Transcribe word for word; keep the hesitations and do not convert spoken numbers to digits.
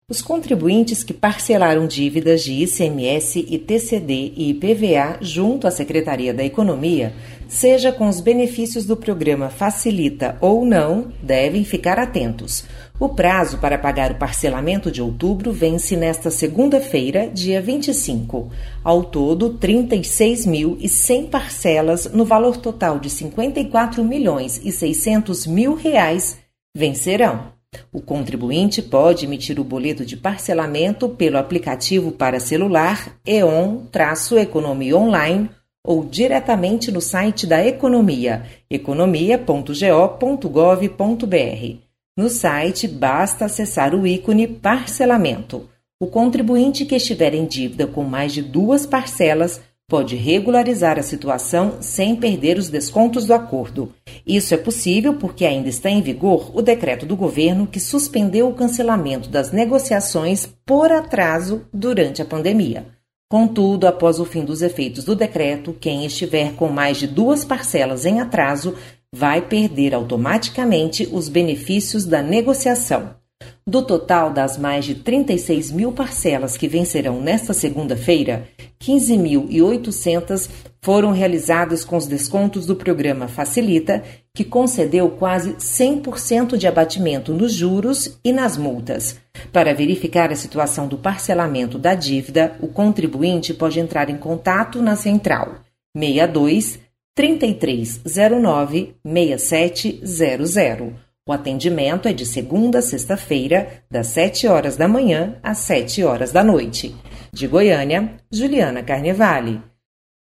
Os contribuintes que parcelaram dívidas de I C M S, I T C D e I P V A junto à Secretaria da Economia, seja com os benefícios do programa Facilita ou não, devem ficar atentos. O prazo para pagar o parcelamento de outubro vence nesta segunda-feira, dia vinte e cinco. Ao todo, trinta e seis mil e cem parcelas no valor total de cinquenta e quatro milhões e seiscentos mil reais vencerão. O contribuinte pode emitir o boleto de parcelamento pelo aplicativo para celular E O N Economia Online ou diretamente no site da Economia, economia ponto go ponto gov ponto br. No site, basta acessar o ícone Parcelamento. O contribuinte que estiver em dívida com mais de duas parcelas pode regularizar a situação sem perder os descontos do acordo. Isso é possível porque ainda está em vigor o decreto do governo que suspendeu o cancelamento das negociações por atraso durante a pandemia. Contudo, após o fim dos efeitos do decreto, quem estiver com mais de duas parcelas em atraso vai perder automaticamente os benefícios da negociação. Do total das mais de trinta e seis mil parcelas que vencerão nesta segunda-feira, quinze mil e oitocentas foram realizadas com os descontos do programa Facilita, que concedeu quase cem por cento de abatimento nos juros e nas multas. Para verificar a situação do parcelamento da dívida, o contribuinte pode entrar em contato na central seis dois, trinta e três zero nove, seis sete zero zero. O atendimento é de segunda a sexta-feira, das sete horas da manhã às sete horas da noite. De Goiânia, Juliana Carnevale.